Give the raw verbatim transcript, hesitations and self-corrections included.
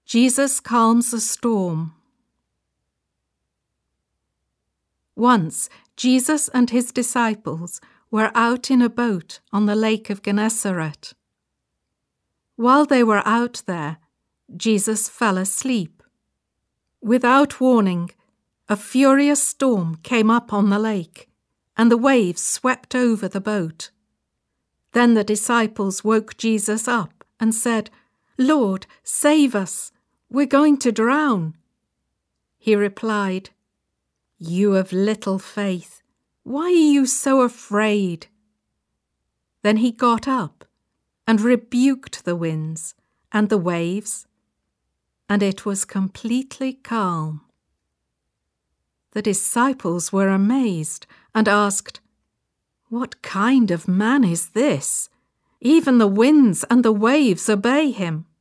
Jesus calms a storm. Once, Jesus and his disciples were out in a boat on the lake of Gennesaret. While they were out there, Jesus fell asleep. Without warning, a furious storm came up on the lake, and the waves swept over the boat. Then the disciples woke Jesus up and said, "Lord, save us! We're going to drown." He replied, "You of little faith, why are you so afraid?" Then he got up and rebuked the winds and the waves, and it was completely calm. The disciples were amazed and asked, "What kind of man is this? Even the winds and the waves obey him."